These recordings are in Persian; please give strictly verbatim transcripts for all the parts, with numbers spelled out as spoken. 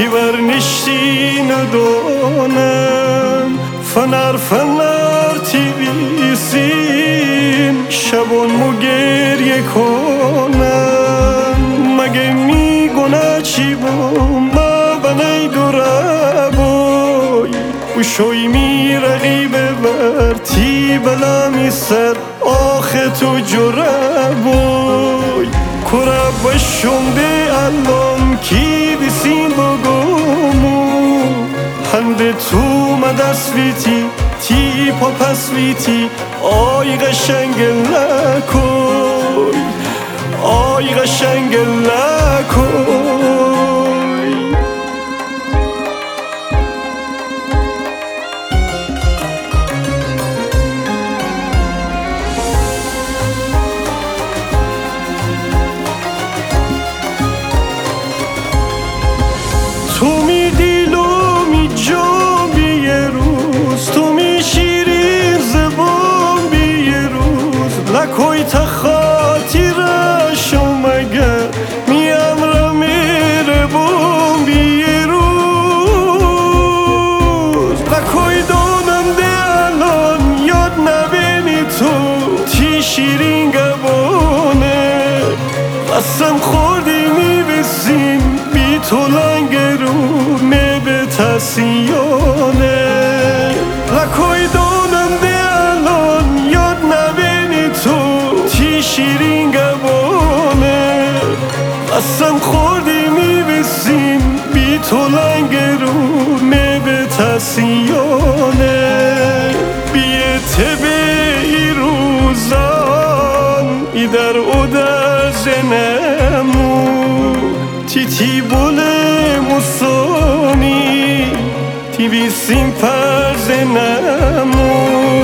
verniştin dönüm Fener fener tivisin شبان مو گریه کنم مگه میگونه چی بوم ما بنای دوره بای بوشوی میرقی ببرتی بلامی سر آخه تو جره بای کره بشنده الان کی دیسین بگمو هنده تو مدسویتی تی پا پسویتی آی قشنگ لکوی آی قشنگ لکوی تو می دیل و می جابی یه روز تو می شیرین زبان بی یه روز لکوی تا خاطرشو مگر می امرا میره بون بی یه روز لکوی دونم ده الان یاد نبینی تو تی شیرین گبانه قسم خوردی می بسیم بی تو لنگرو می به تسیانه لکوی دونم ده الان یاد نبینی تو تی شیرین گبانه قسم خوردی می بسیم بی تو لنگرو می به تسیانه بیه تبه ای روزان ای در او در زنمو تی تی بوله موسونی تی بیسیم پر زنمو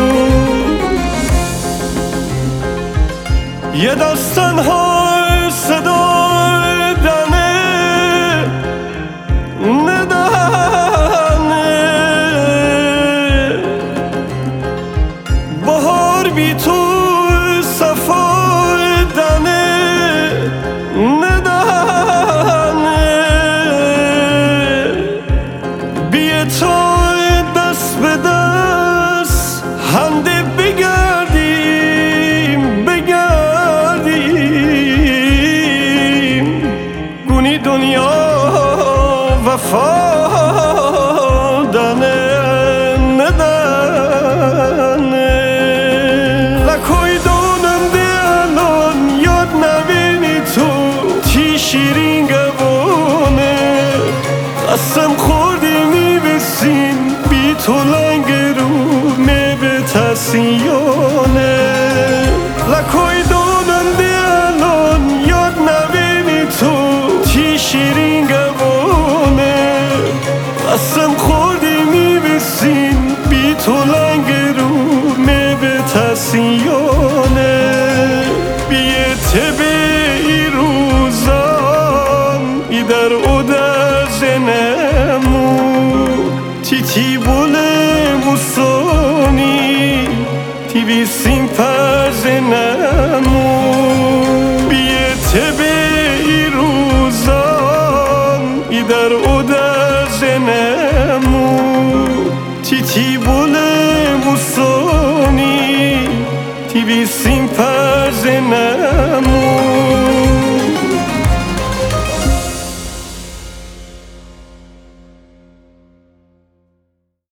یه دستن های صدا دنه ندهنه بهار بی تو صفا دنه ندهنه بیه تو دست به دست هنده بگردیم بگردیم گونی دنیا وفا دنه ندنه لکوی دونم ده الان یاد نبینی تو تی شیرین گبانه قسم خوردی می بسیم بی تو لنگرو می به تسیانه لکوی دونم ده الان یاد نبینی تو تی شیرین گبانه قسم خوردی می بسیم بی تو لنگرو می به تسیانه بیه تبه ای روزان ای در او در زنمو تی تی بوله موسونی تی بیسیم پر زنمو بیه تبه ای روزان ای در او در زنمو تی تی بوله موسونی تی بیسیم پر زنمو